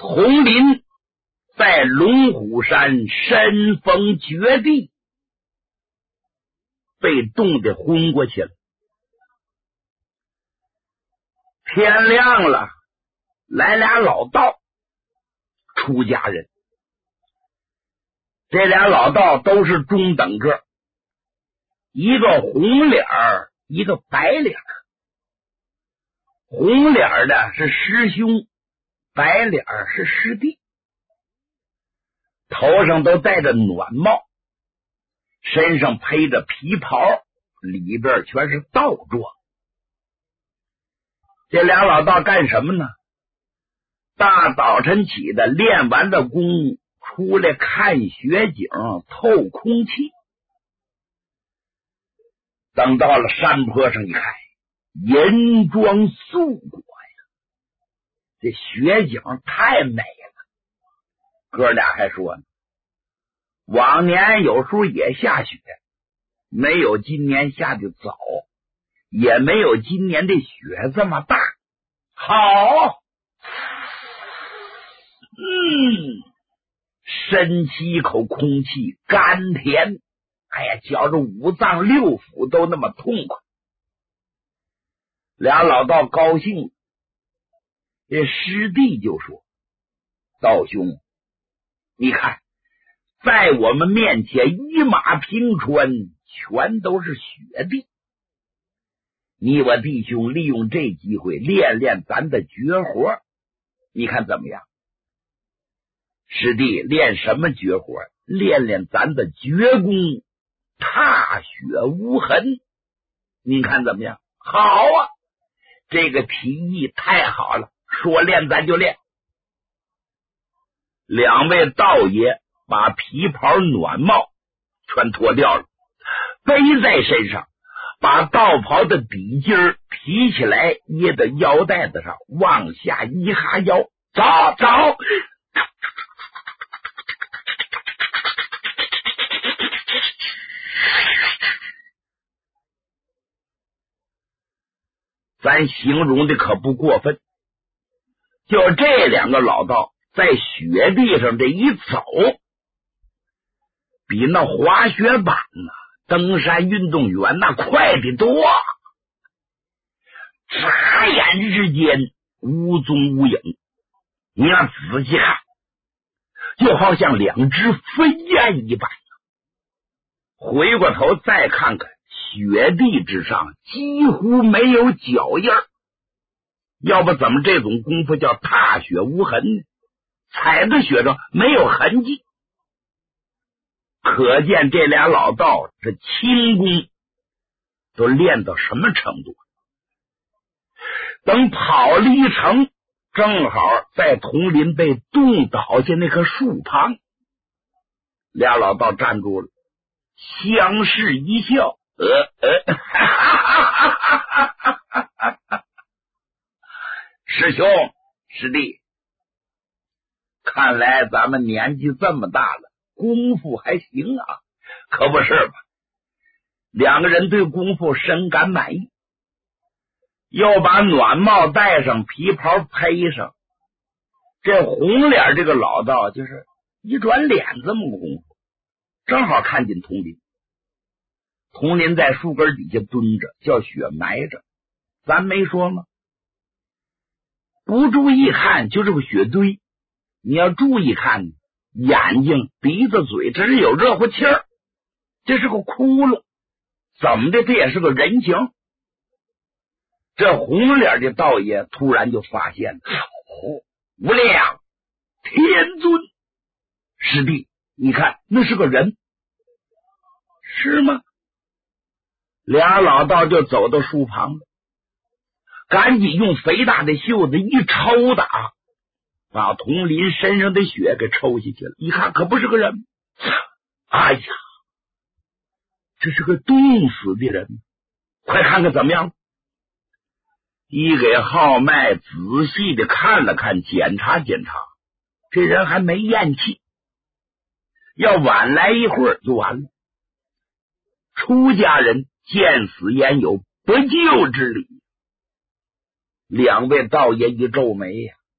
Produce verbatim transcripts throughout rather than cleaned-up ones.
统领在龙虎山身逢绝地，被冻得昏过去了。天亮了，来俩老道，出家人。这俩老道都是中等个，一个红脸儿，一个白脸儿。红脸儿的是师兄，白脸儿是师弟，头上都戴着暖帽，身上披着皮袍，里边全是道装。这俩老道干什么呢？大早晨起的，练完的功，出来看雪景，透空气。等到了山坡上一看，银装素裹呀，这雪景太美了。哥俩还说呢，往年有时候也下雪，没有今年下的早，也没有今年的雪这么大。好，嗯，深吸一口空气，甘甜，哎呀，觉着五脏六腑都那么痛快。俩老道高兴，这师弟就说：道兄，你看在我们面前一马平川，全都是雪地，你我弟兄利用这机会练练咱的绝活，你看怎么样？师弟，练什么绝活？练练咱的绝功，踏雪无痕，您看怎么样？好啊，这个提议太好了，说练咱就练。两位道爷把皮袍暖帽全脱掉了，背在身上，把道袍的底襟儿提起来，掖到腰带子上，往下一哈腰，走走。咱形容的可不过分，就这两个老道在雪地上这一走，比那滑雪板呢、登山运动员那快得多，眨眼之间无踪无影。你要仔细看，就好像两只飞燕一般。回过头再看看雪地之上几乎没有脚印儿，要不怎么这种功夫叫踏雪无痕呢？踩在雪上没有痕迹，可见这俩老道这轻功都练到什么程度。等跑了一程，正好在桐林被冻倒下那棵树旁，俩老道站住了，相视一笑，呃呃，哈哈哈哈哈哈，师兄师弟，看来咱们年纪这么大了，功夫还行啊，可不是吧？两个人对功夫深感满意，又把暖帽戴上，皮袍披上。这红脸这个老道就是一转脸这么个功夫，正好看见童林。童林在树根底下蹲着，叫雪埋着，咱没说吗？不注意看就是个雪堆，你要注意看，眼睛鼻子嘴这是有热乎气儿，这是个窟窿，怎么的这也是个人形。这红脸的道爷突然就发现了，哦，无量天尊，师弟你看那是个人，是吗？俩老道就走到树旁了，赶紧用肥大的袖子一抽打，把童林身上的血给抽下去了。一看可不是个人，哎呀，这是个冻死的人，快看看怎么样。一给号脉仔细的看了看，检查检查，这人还没咽气，要晚来一会儿就完了。出家人见死焉有不救之理，两位道爷一皱眉呀，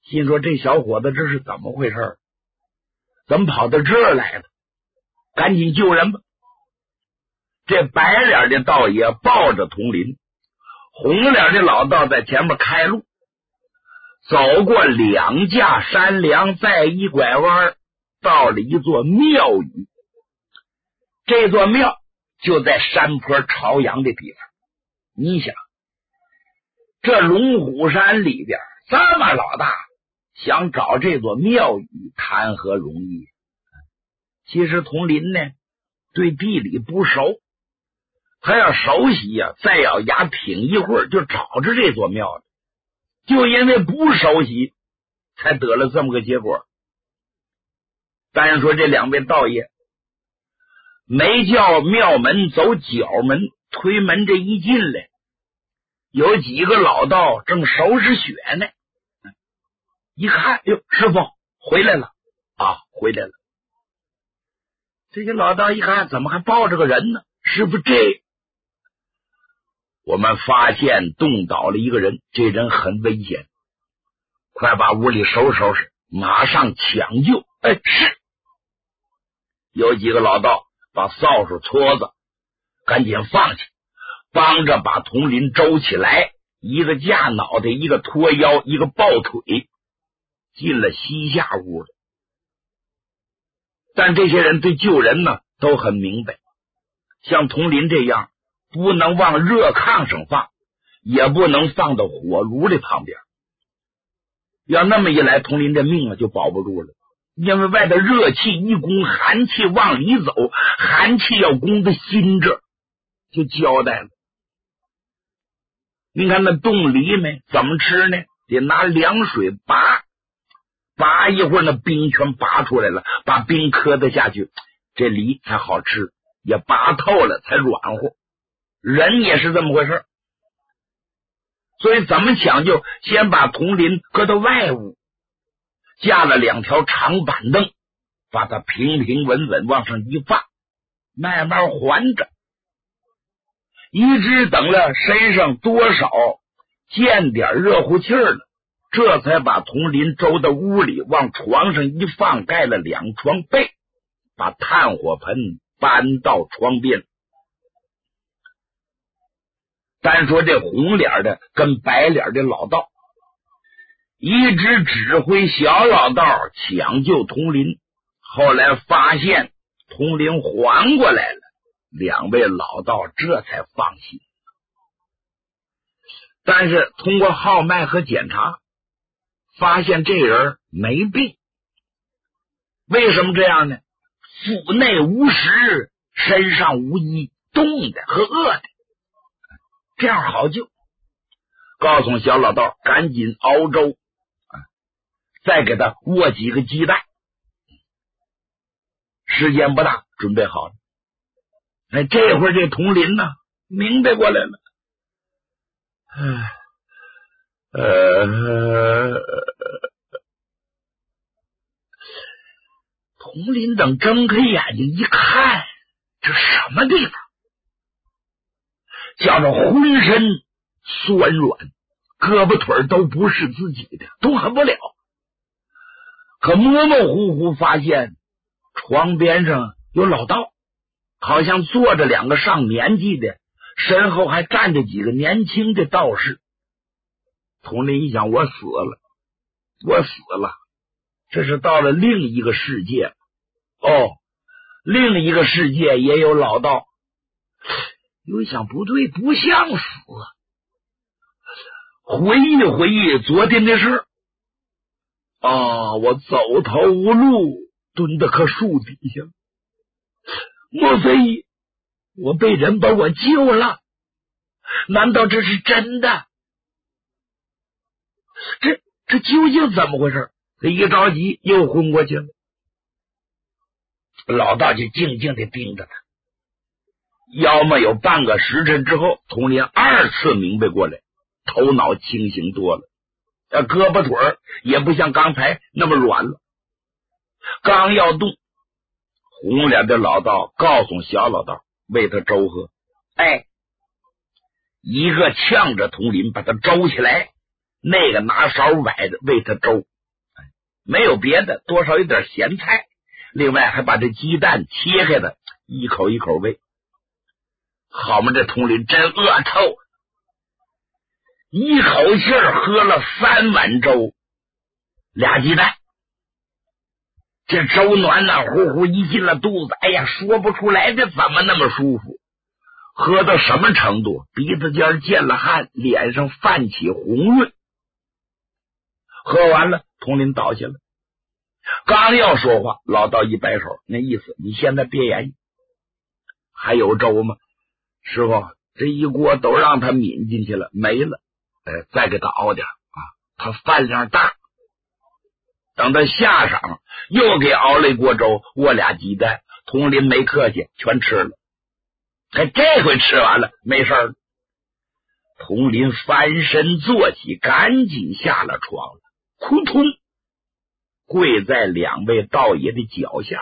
心说这小伙子这是怎么回事？怎么跑到这儿来了？赶紧救人吧！这白脸的道爷抱着佟林，红脸的老道在前面开路，走过两架山梁，再一拐弯，到了一座庙宇。这座庙就在山坡朝阳的地方。你想，这龙虎山里边这么老大，想找这座庙宇谈何容易？其实佟林呢，对地理不熟，他要熟悉呀、啊，再咬牙挺一会儿就找着这座庙了。就因为不熟悉，才得了这么个结果。但是说这两位道爷没叫庙门走角门，推门这一进来，有几个老道正收拾血呢。一看，哟，师傅回来了啊，回来了。这些老道一看，怎么还抱着个人呢？师傅，这我们发现动倒了一个人，这人很危险，快把屋里收拾收拾，马上抢救。哎，是。有几个老道把扫帚撮子赶紧放下，帮着把佟林周起来，一个架脑袋，一个托腰，一个抱腿，进了西下屋了。但这些人对救人呢都很明白，像佟林这样不能往热炕上放，也不能放到火炉的旁边。要那么一来，佟林这命啊就保不住了，因为外头热气一攻，寒气往里走，寒气要攻到心这就交代了。你看那冻梨没怎么吃呢？得拿凉水拔，拔一会儿那冰全拔出来了，把冰磕得下去，这梨才好吃，也拔透了才软和。人也是这么回事，所以怎么讲究？先把佟林搁到外屋，架了两条长板凳，把它平平稳稳往上一放，慢慢缓着，一直等了身上多少见点热乎气儿了，这才把佟林周到屋里，往床上一放，盖了两床被，把炭火盆搬到床边。单说这红脸的跟白脸的老道，一直指挥小老道抢救佟林，后来发现佟林缓过来了，两位老道这才放心。但是通过号脉和检查，发现这人没病。为什么这样呢？腹内无食，身上无衣，冻的和饿的，这样好救。告诉小老道赶紧熬粥，再给他握几个鸡蛋。时间不大，准备好了。哎，这会儿这佟林呢明白过来了，呃，佟林等睁开眼睛一看，这什么地方？叫着浑身酸软，胳膊腿都不是自己的，动弹不了。可模模糊糊发现床边上有老道，好像坐着两个上年纪的，身后还站着几个年轻的道士。佟林一想，我死了，我死了，这是到了另一个世界。哦，另一个世界也有老道。有一想，不对，不像死。回忆回忆昨天的事啊，我走投无路，蹲在棵树底下，莫非我被人把我救了？难道这是真的？这这究竟怎么回事？他一着急又昏过去了。老道就静静地盯着他，要么有半个时辰之后，佟林二次明白过来，头脑清醒多了，胳膊腿儿也不像刚才那么软了。刚要动，红脸的老道告诉小老道为他粥喝。哎，一个呛着佟林把他粥起来，那个拿勺崴着喂他粥， 没有别的，多少有点咸菜，另外还把这鸡蛋切开的一口一口喂。好嘛，这统领真饿透，一口气儿喝了三碗粥，俩鸡蛋，这粥暖暖乎乎，一进了肚子，哎呀，说不出来这怎么那么舒服。喝到什么程度？鼻子尖见了汗，脸上泛起红润。喝完了，统领倒下了，刚要说话，老道一摆手，那意思你现在别言语。还有粥吗？师傅，这一锅都让他抿进去了，没了。哎，再给他熬点啊，他饭量大。等他下场，又给熬了一锅粥，窝俩鸡蛋，统领没客气，全吃了。哎，这回吃完了，没事了。统领翻身坐起，赶紧下了床了，扑通跪在两位道爷的脚下。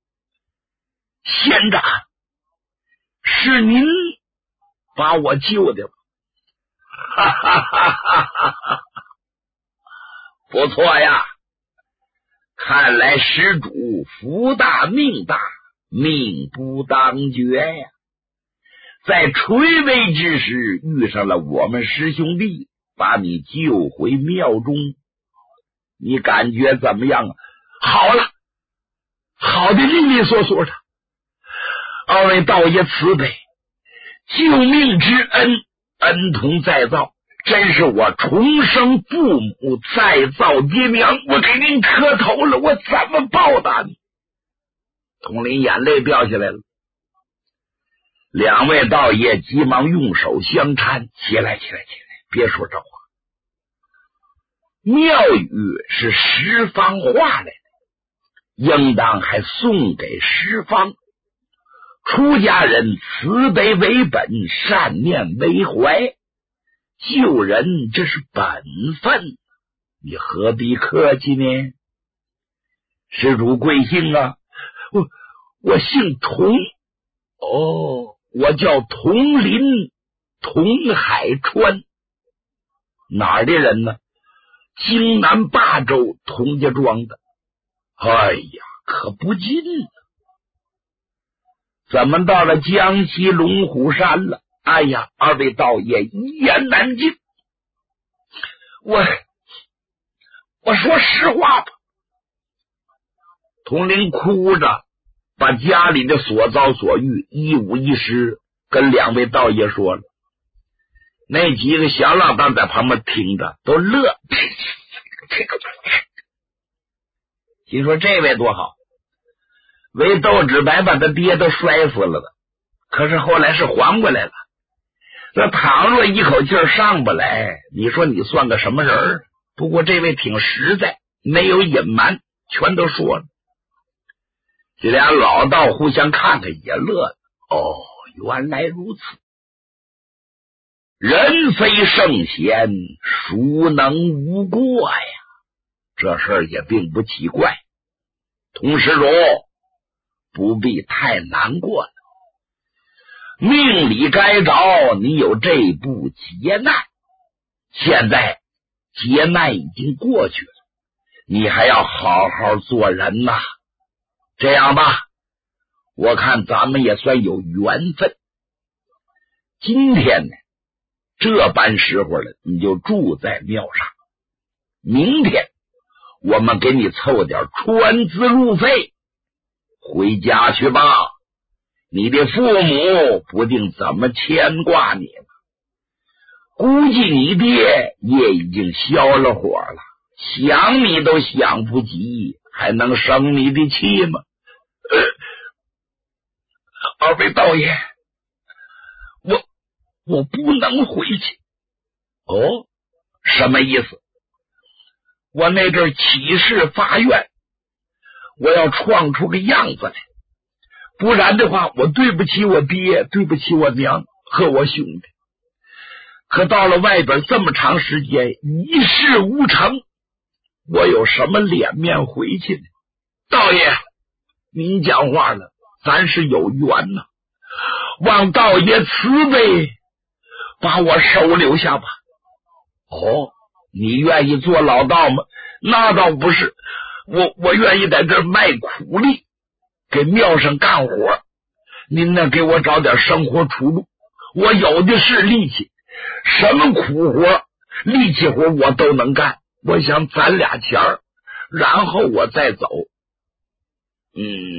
仙长，是您把我救的吧？哈哈哈哈哈！不错呀，看来施主福大命大，命不当绝呀。在垂危之时遇上了我们师兄弟，把你救回庙中，你感觉怎么样啊？好了，好的利利索索的。二位道爷慈悲，救命之恩，恩同再造，真是我重生父母，再造爹娘，我给您磕头了，我怎么报答你？统领眼泪掉下来了。两位道爷急忙用手相搀，起来起来起来，别说这话。庙宇是十方化来的，应当还送给十方。出家人慈悲为本，善念为怀，救人这是本分，你何必客气呢？施主贵姓啊？我我姓童。哦，我叫童林，童海川。哪儿的人呢？京南霸州童家庄的。哎呀，可不近了。怎么到了江西龙虎山了？哎呀，二位道爷一言难尽。我我说实话吧。统领哭着把家里的所遭所遇一五一十跟两位道爷说了。那几个小老大在旁边听着都乐，心说这位多好，为豆纸白把他爹都摔死了的，可是后来是还过来了。那倘若一口气上不来，你说你算个什么人儿？不过这位挺实在，没有隐瞒，全都说了。这俩老道互相看看也乐了。哦，原来如此。人非圣贤，孰能无过呀？这事儿也并不奇怪。童施主不必太难过了，命里该着，你有这步劫难，现在劫难已经过去了，你还要好好做人呐。这样吧，我看咱们也算有缘分。今天呢，这般时候了，你就住在庙上。明天我们给你凑点穿资路费，回家去吧。你的父母不定怎么牵挂你了，估计你爹也已经消了火了，想你都想不及，还能生你的气吗？呃、二位道爷，我我不能回去。哦，什么意思？我那阵起誓发愿，我要创出个样子来，不然的话我对不起我爹，对不起我娘和我兄弟。可到了外边这么长时间一事无成，我有什么脸面回去呢？道爷您讲话了，咱是有缘呐，望道爷慈悲，把我收留下吧。哦，你愿意做老道吗？那倒不是， 我我愿意在这儿卖苦力，给庙上干活，您呢给我找点生活出路。我有的是力气，什么苦活力气活我都能干，我想攒俩钱儿，然后我再走。嗯，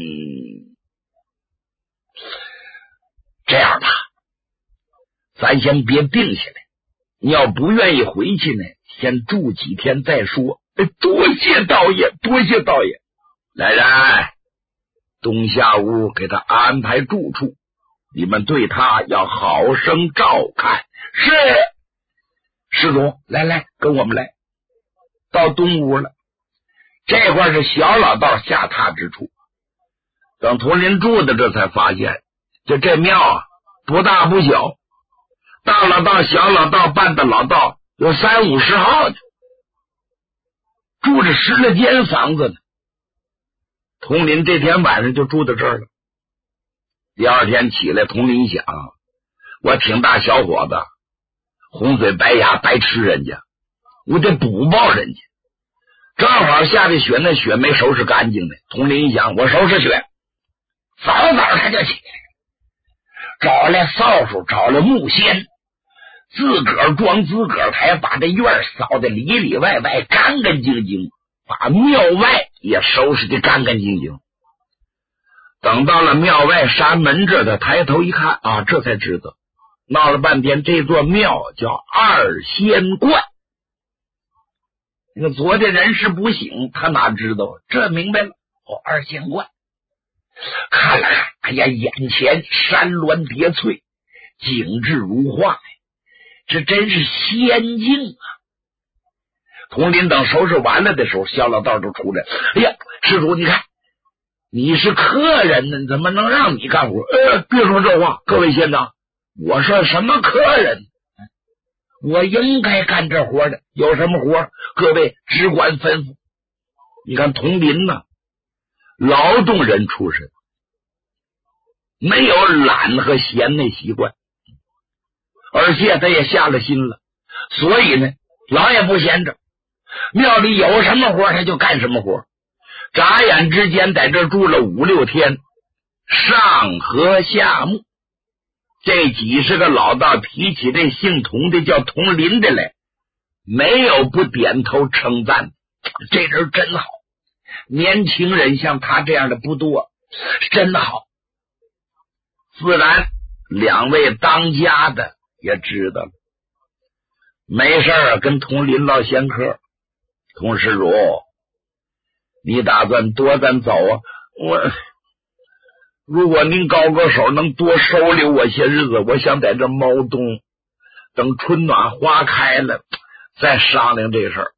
这样吧，咱先别定下来，你要不愿意回去呢，先住几天再说。多谢道爷，多谢道爷。来人，东下屋给他安排住处，你们对他要好生照看。是，施主，来来，跟我们来。到东屋了，这块是小老道下榻之处。等佟林住的这才发现，就这庙啊，不大不小，大老道、小老道、半大老道有三五十号的，住着十来间房子呢。佟林这天晚上就住到这儿了。第二天起来，佟林想，我挺大小伙子，红嘴白牙白吃人家，我得补报人家。正好下的雪，那雪没收拾干净的。佟林一想，我收拾雪。早早他就起来，找来扫帚，找来木锨，自个儿装自个儿台，把这院扫得里里外外干干净净，把庙外也收拾得干干净净。等到了庙外山门这，他抬头一看啊，这才知道，闹了半天这座庙叫二仙观。那个昨天人事不醒，他哪知道？这明白了，哦，二仙观。看了看，哎呀，眼前山峦叠翠，景致如画，这真是仙境啊！佟林等收拾完了的时候，小老道就出来，哎呀，施主，你看，你是客人呢，怎么能让你干活？呃，别说这话，各位仙长，我说什么客人？我应该干这活的，有什么活，各位只管吩咐。你看佟林呢，劳动人出身，没有懒和闲那习惯，而且他也下了心了，所以呢，老也不闲着，庙里有什么活他就干什么活。眨眼之间在这住了五六天，上河下牧，这几十个老道提起这姓佟的叫佟林的来，没有不点头称赞，这人真好，年轻人像他这样的不多，真好。自然两位当家的也知道了，没事儿跟佟林唠闲嗑。佟施主，你打算多咱走啊？我如果您高个手能多收留我些日子，我想在这猫冬，等春暖花开了再商量这事儿。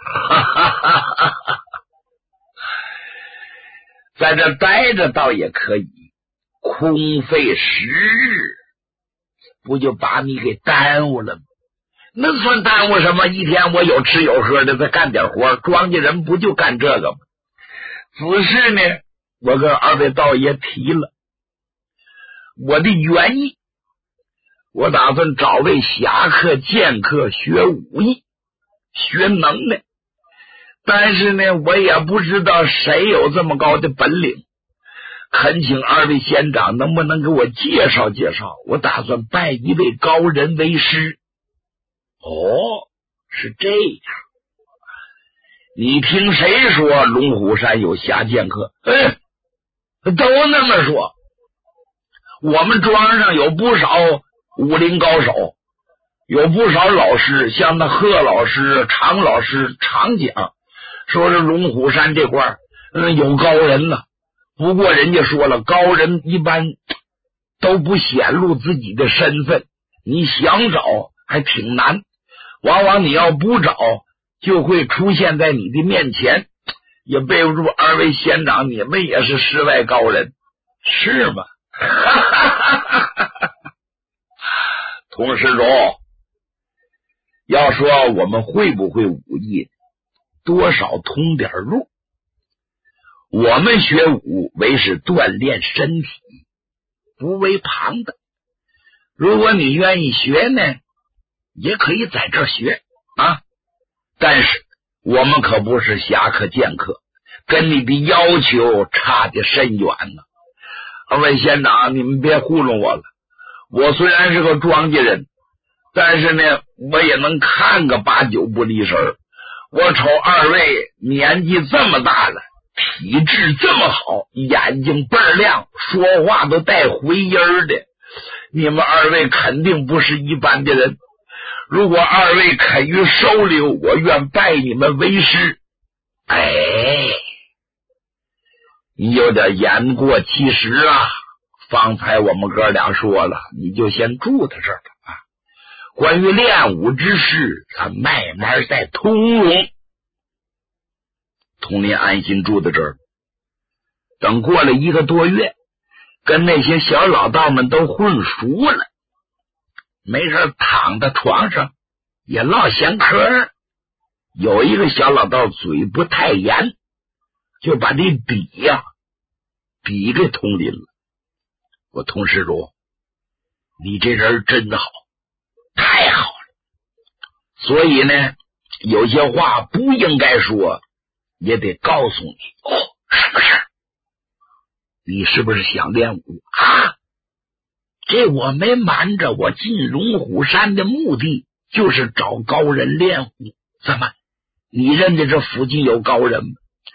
在这待着倒也可以，空费时日，不就把你给耽误了吗？那算耽误什么？一天我有吃有喝的，再干点活，庄稼人不就干这个吗？只是呢，我跟二位道爷提了我的原意，我打算找位侠客剑客学武艺学能耐，但是呢我也不知道谁有这么高的本领，恳请二位仙长能不能给我介绍介绍，我打算拜一位高人为师。哦，是这样，你听谁说龙虎山有侠剑客？哎，都那么说，我们庄上有不少武林高手，有不少老师，像那贺老师、常老师常讲，说是龙虎山这块嗯有高人呢。不过人家说了，高人一般都不显露自己的身份，你想找还挺难，往往你要不找就会出现在你的面前。也备不住二位仙长，你们也是世外高人，是吗？佟施主，要说我们会不会武艺，多少通点路。我们学武为是锻炼身体，不为旁的。如果你愿意学呢，也可以在这儿学啊。但是我们可不是侠客剑客， 跟你的要求差得甚远呢。二位县长，你们别糊弄我了，我虽然是个庄稼人，但是呢，我也能看个八九不离十。我瞅二位年纪这么大了，体质这么好，眼睛倍儿亮，说话都带回音儿的，你们二位肯定不是一般的人。如果二位肯于收留，我愿拜你们为师。哎，你有点言过其实啊。方才我们哥俩说了，你就先住在这儿吧啊。关于练武之事，咱慢慢再通融。佟林安心住在这儿。等过了一个多月，跟那些小老道们都混熟了，没事躺在床上也唠闲嗑。有一个小老道嘴不太严，就把这笔呀、啊、笔给佟林了。我佟施主，你这人真好，太好了。所以呢，有些话不应该说，也得告诉你。哦，什么事？你是不是想练武啊？这我没瞒着，我进龙虎山的目的就是找高人练武。怎么，你认得这附近有高人吗？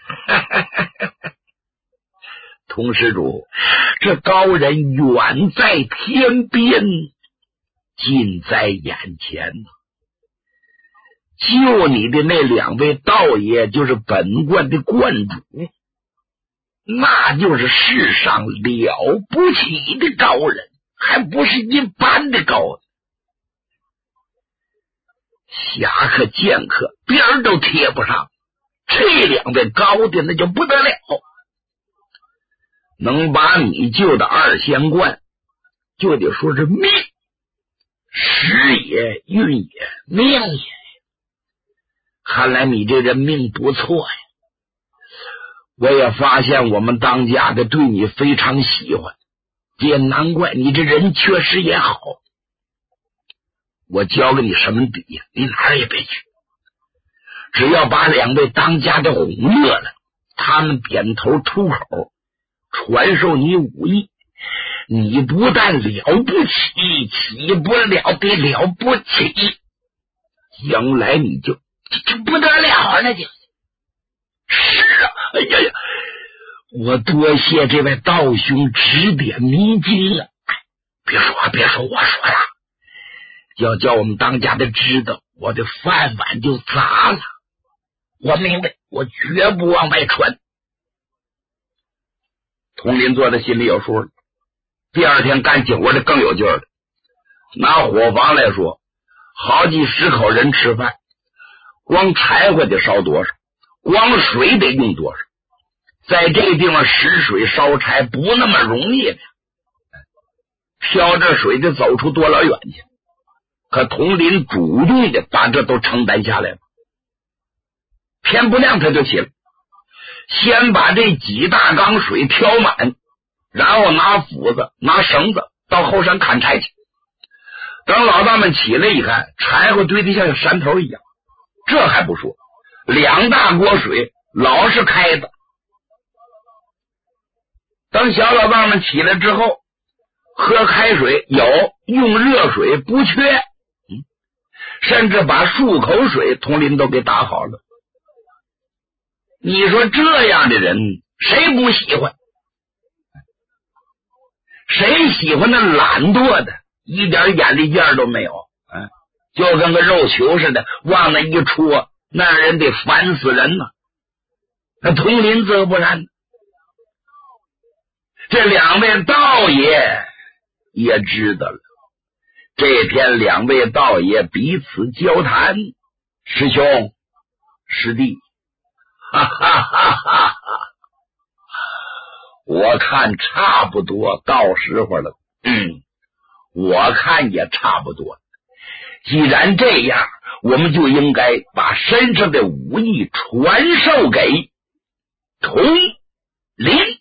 佟施主，这高人远在天边，近在眼前。救你的那两位道爷就是本观的观主，那就是世上了不起的高人，还不是一般的高人。侠客剑客边儿都贴不上，这两位高的那就不得了。能把你救的二仙观，就得说是命，时也，运也，命也。看来你这人命不错呀。我也发现我们当家的对你非常喜欢，也难怪你这人确实也好。我教给你什么笔呀？你哪儿也别去，只要把两位当家的哄乐了，他们点头吐口，传授你武艺，你不但了不起，起不了的了不起，将来你就就不得了了，就是啊。哎呀呀，我多谢这位道兄指点迷津了。别说啊，别说，我说了，要叫我们当家的知道，我的饭碗就砸了。我明白，我绝不往外传。佟林坐在心里有数了。第二天干起活的更有劲儿了。拿伙房来说，好几十口人吃饭，光柴火得烧多少，光水得用多少。在这个地方拾水烧柴不那么容易的，挑着水得走出多老远去。可佟林主动的把这都承担下来了。天不亮他就起来，先把这几大缸水挑满，然后拿斧子拿绳子到后山砍柴去。等老大们起来一看，柴火堆得像山头一样，这还不说，两大锅水老是开的。等小老大们起来之后，喝开水有，用热水不缺，嗯，甚至把漱口水佟林都给打好了。你说这样的人谁不喜欢？谁喜欢那懒惰的，一点眼力劲儿都没有，嗯，就跟个肉球似的，往那一戳，那人得烦死人呢。那佟林则不然，这两位道爷也知道了。这天两位道爷彼此交谈，师兄师弟，哈哈哈哈哈，我看差不多到时候了。嗯，我看也差不多。既然这样，我们就应该把身上的武艺传授给佟林。